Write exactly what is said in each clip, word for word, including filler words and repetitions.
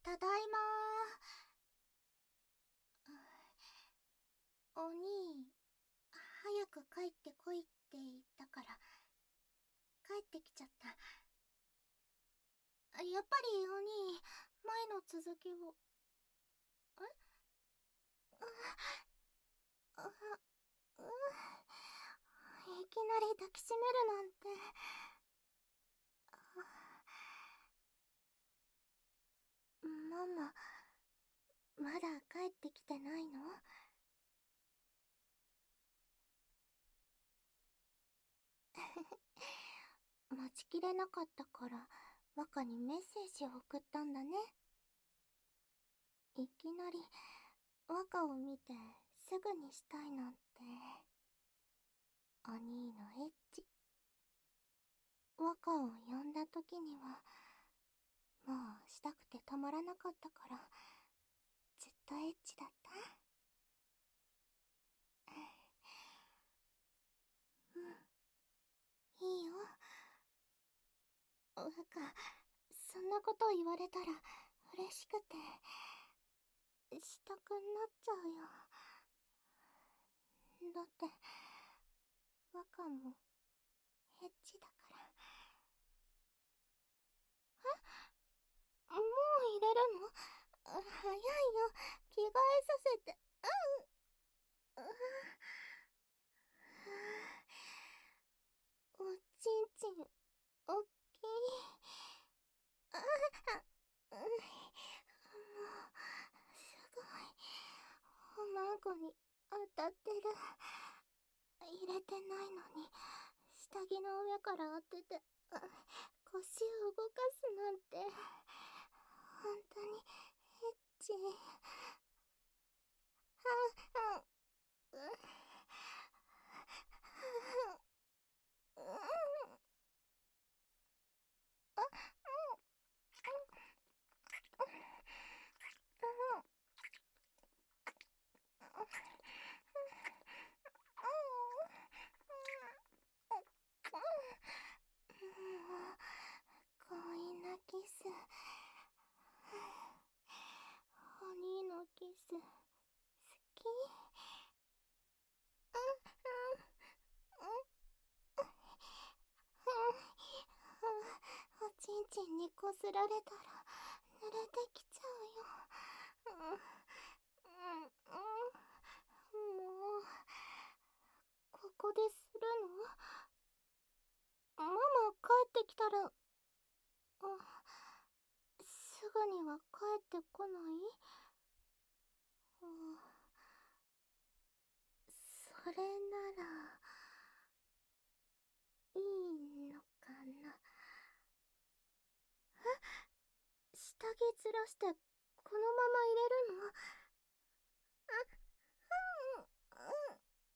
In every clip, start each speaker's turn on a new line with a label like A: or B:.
A: ただいまー。お兄、早く帰ってこいって言ったから、帰ってきちゃった。やっぱりお兄、前の続きを。えううういきなり抱きしめるなんて。ママ、まだ帰ってきてないの？待ちきれなかったから若にメッセージを送ったんだね。いきなり若を見てすぐにしたいなんて。お兄のエッチ。若を呼んだ時にはもうしたくてたまらなかったからずっとエッチだった。うん、いいよ。若、そんなこと言われたら嬉しくてしたくなっちゃうよ。だって若もエッチだから。え、もう入れるの？早いよ、着替えさせて。うん、うん、おちんちんおっきい。ああ、うん、もうすごいおまんこに当たってる。入れてないのに下着の上から当てて腰を動かすなんて本当にエッチ。はう、う、う、強引なキス。お兄のキス好き？おちんちんにこすられたら濡れてきちゃうよ。うん、うん、もうここでするの？ママ帰ってきたら、あ、すぐには帰ってこない？うん、それならいいのかな。え、下着ずらしてこのまま入れるの？あ、うん、うん、うん、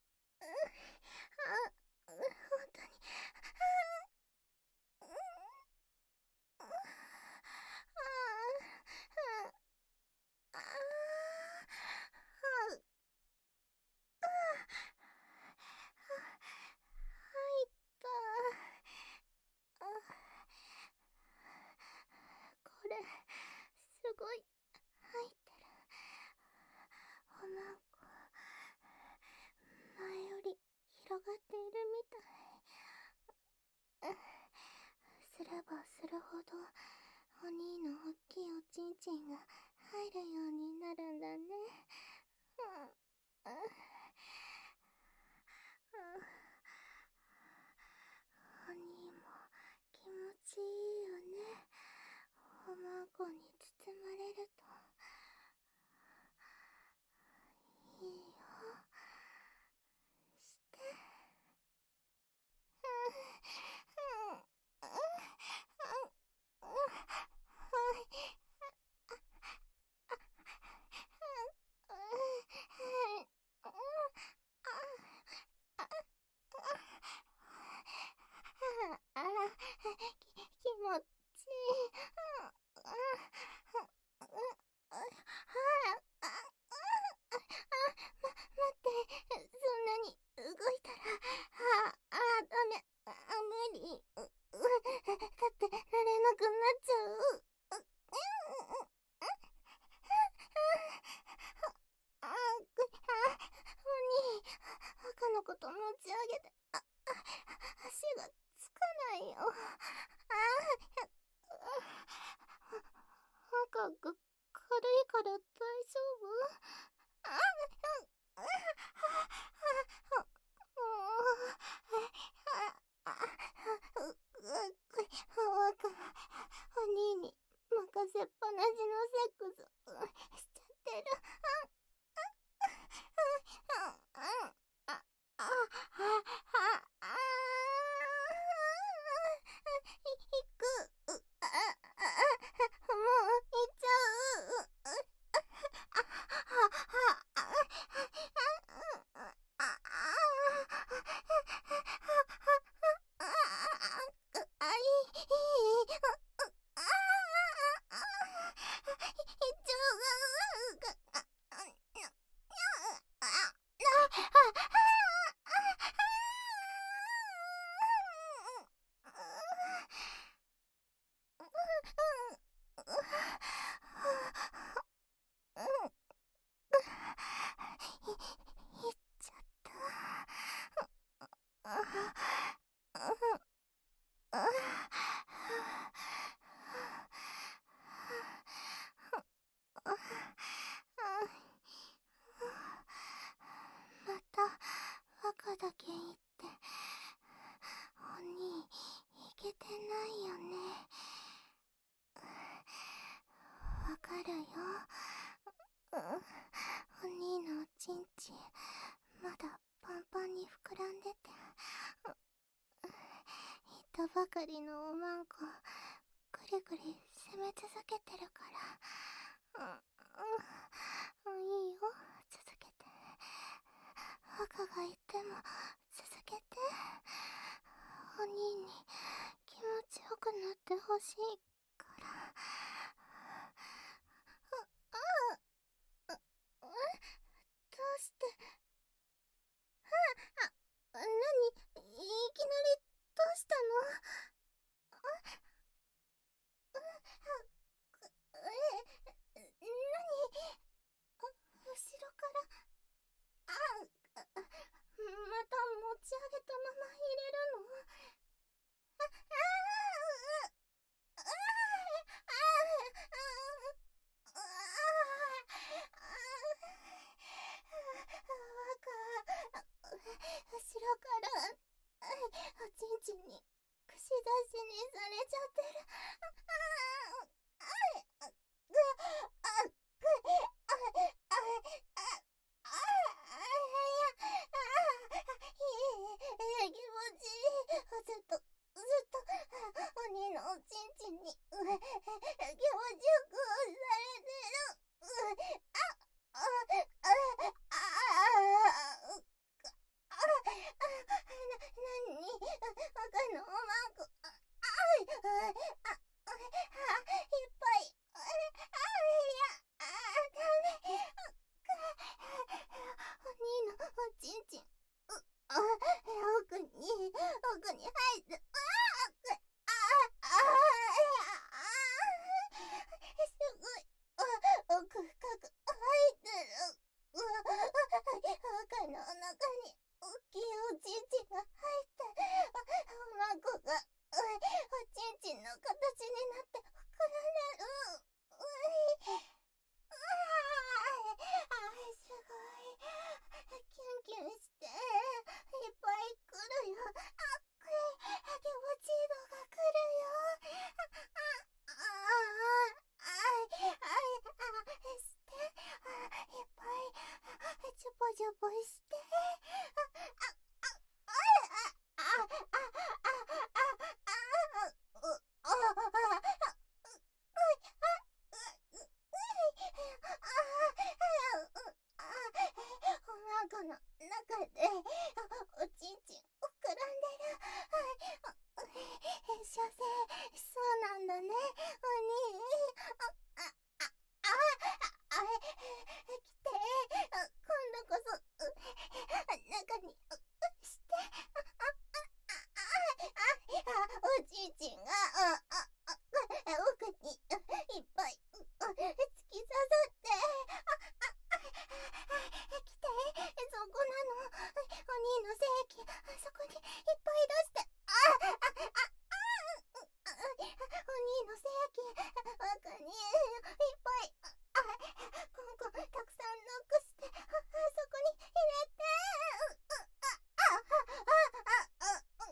A: あ、本当に。うん、ああ、ああ、入った。これすごい入ってる。おまんこ前より広がっているみたい。すればするほどお兄の大きいおちんちんが入るようになるんだね。うん、うん、お兄も気持ちいいよね。おまんこに包まれると。いいよ、して。あ、気持ちいい。 と持ち上げて、あ、あ、足がつかないよ。ああ、なんかが軽いから大丈夫？ああ、ああ、ああ、あ、う、お兄に任せっぱなしのセックスしちゃってる。あ、あ、あ、あ、あ、あ、あ、いく、あ、あ、もう行っちゃう。また赤だけ言ってお兄いけてないよね。わかるよ。お兄のおちんちんまだパンパンに膨らんでて、いたばかりのおまんこぐりぐり攻め続けてるから、うん、うん、いいよ、続けて。赤が言っても続けて。お兄に気持ちよくなってほしいから。あ、あ、あ、どうして。あ、あ、なに、いきなりどうしたの？あ、う、え、なに、後ろから、あ、あ、また持ち上げたまま入れるの？あ、ああ、ああ、ああ、ああ、後ろからおちんちんに串出しにされちゃってる。ああ、ああ、ぐ、あ、ぐ、あ、あ、あ、あ、いい、気持ちいい。ずっと、ずっと、お兄のおちんちんに、気持ちよく押されてる。あ、あ、あ、あ、あ、あ、な、なに、赤のおまんこ、あ、あ、いっぱい、あ、あ、いや、あ、ダメ。お兄のおちんちん、あ、奥に、奥に入る。ああ、ああ、ああ、すごい。あ、奥深く入ってる。うわ、赤のお腹に大きいおちんちんが入って、おまんこが、おちんちんの形になって膨らんでる。うい、ああ、すごい。キュンキュンして、いっぱい来るよ。あ、これ、気持ちいいのが来るよ。あ、あ、あ、あ、あ、あ、して、いっぱい、チョポチョポして、あ、あ、あ、あ、あ、あ、あ、あ、あ、あ、あ、あ、おまんこの中でおちんちん膨らんでる。射精そうなんだね、お兄。あ、あ、あ、あ、あ、来て、今度こそ液あそこにいっぱい出して、ああああああお兄の精液わかにいっぱい、あコンコンたくさん残してあそこに入れて、ああああああ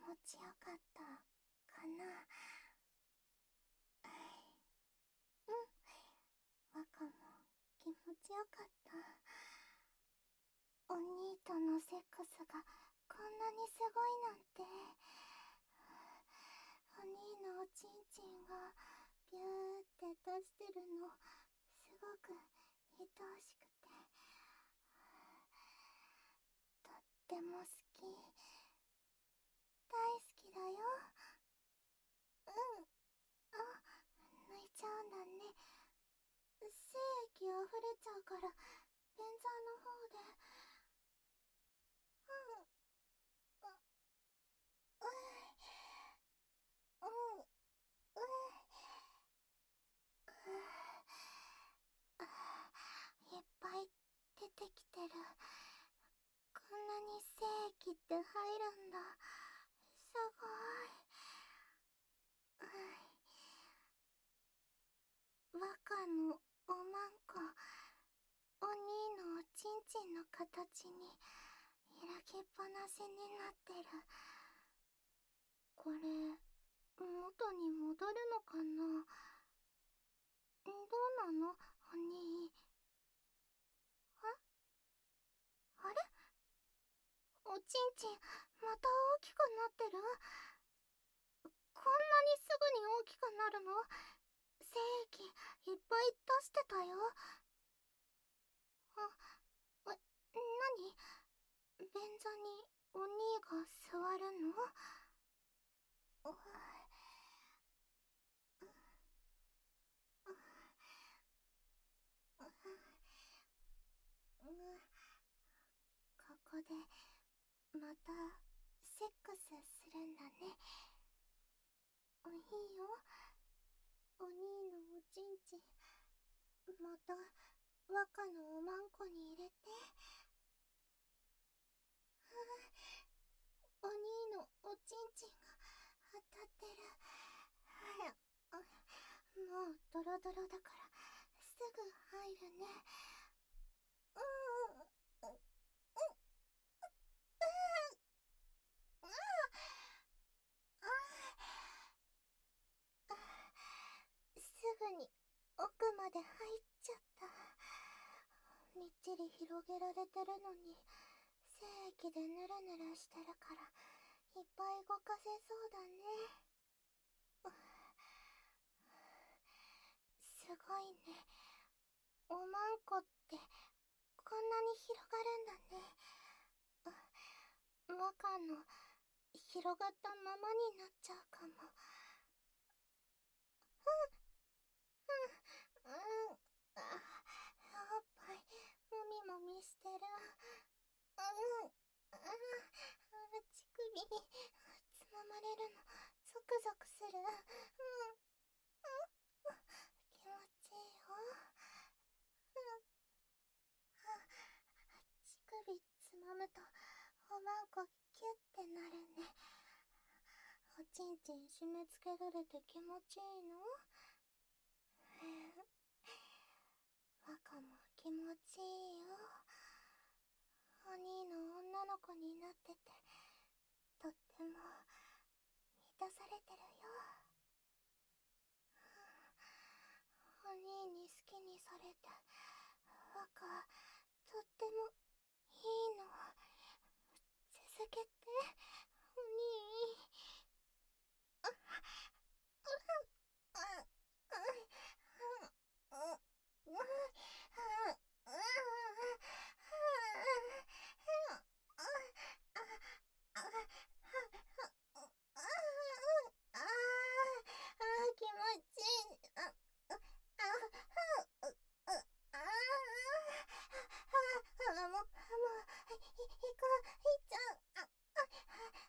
A: 持ちよかったかな。うん、若も気持ちよかった。お兄とのセックスがこんなにすごいなんて。お兄のおちんちんがビューって出してるのすごく愛おしくて、とっても好き、大好きだよ。うん。あ、抜いちゃうんだね。精液溢れちゃうから便座の方で。うん。あ、うい。うん。うい。いっぱい出てきてる。こんなに精液って入るんだ。すごい。若のおまんこ、お兄のおちんちんの形に開きっぱなしになってる。これ元に戻るのかな。どうなのお兄。あ、あれ、おちんちんまた大きくなってる。こんなにすぐに大きくなるの。精液いっぱい出してたよ。あ、え、なに、便座にお兄が座るの。ううここでまたセックスするんだね。いいよ。お兄のおちんちんまた若のおまんこに入れて。お兄のおちんちんが当たってる。もうドロドロだからすぐ入るね。うん。うん。うん。すぐに奥まで入っちゃった。みっちり広げられてるのに精液でヌルヌルしてるからいっぱい動かせそうだね。すごいね。おまんこってこんなに広がるんだね。若の広がったままになっちゃうかも。うん。うん。あ、おっぱいもみもみしてる。うん。あ、乳首つままれるのゾクゾクする。うん。うん。気持ちいいよ。うん。乳首つまむとおまんこキュッてなるね。おちんちん締め付けられて気持ちいいの。若も気持ちいいよ。お兄の女の子になっててとっても満たされてるよ。お兄に好きにされて若とってもいいの。続けてお兄。あ、うん。うん。うん。うん。うん。ああ、気持ちいい。あ、あ、あ、ああ、もう、もう、い、いく、いっちゃう。あ、あ、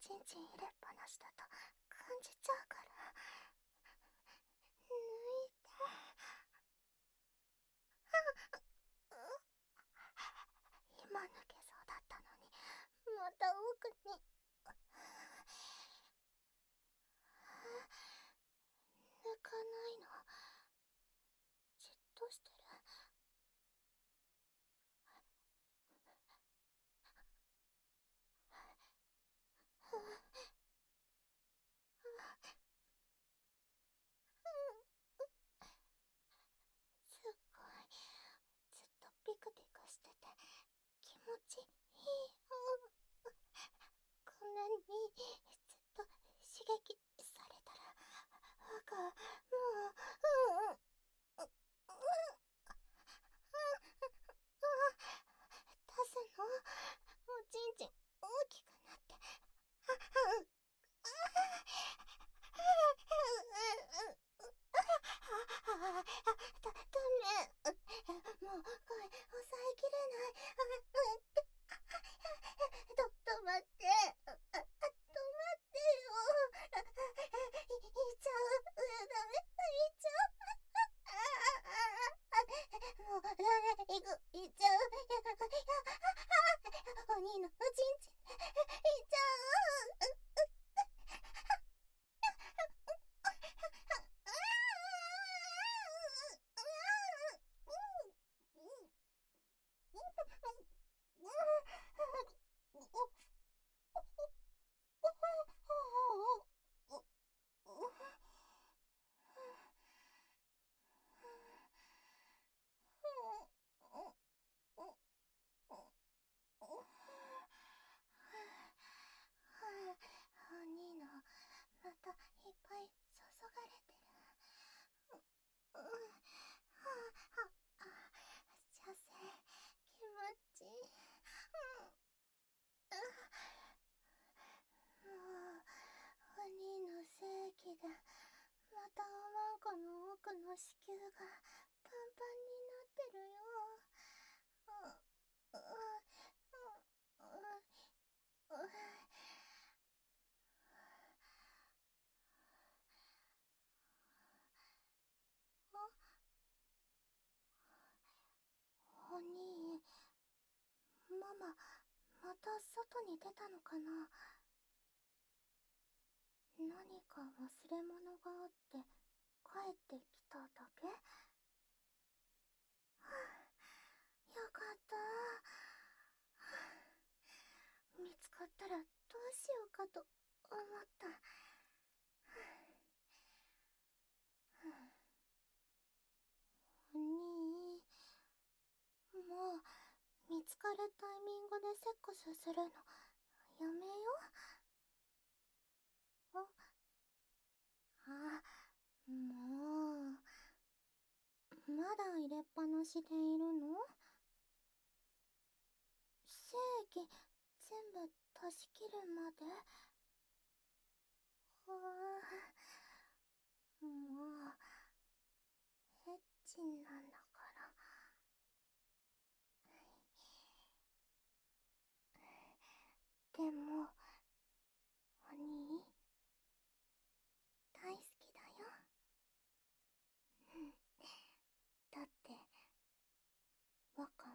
A: ちんちん入れっぱなしだと感じちゃうから。抜いて。今抜けそうだったのに、また奥に。抜かないの。じっとしてる。すっごい、ずっとピクピクしてて気持ちいいよ。こんなにずっと刺激されたら赤もう、うん、出すの？おちんちん大きくなって。だ、ダメ。もう声抑えきれない。と、止まって。止まってよ。いっちゃう。ダメ。いっちゃう。もうダメ。いく。いっちゃう。お兄のおちんちん。いっちゃう。お兄のまたいっぱい注がれてる。うん、はあ、はあ、射精気持ちいい。うん、もうお兄の精液でまたおまんこの奥の子宮がパンパンになってるよ。うん、うん、うん、うん。お兄、ママ、また外に出たのかな？何か忘れ物があって帰ってきただけ？はあ、よかった。はあ、見つかったらどうしようかと思った。はあ、はあ、お兄、もう見つかるタイミングでセックスするのやめよ。あ、あ、もうまだ入れっぱなしでいるの？精液全部出し切るまで？はあ、もうエッチなんだから。でもお兄大好きだよ。うん、だってわか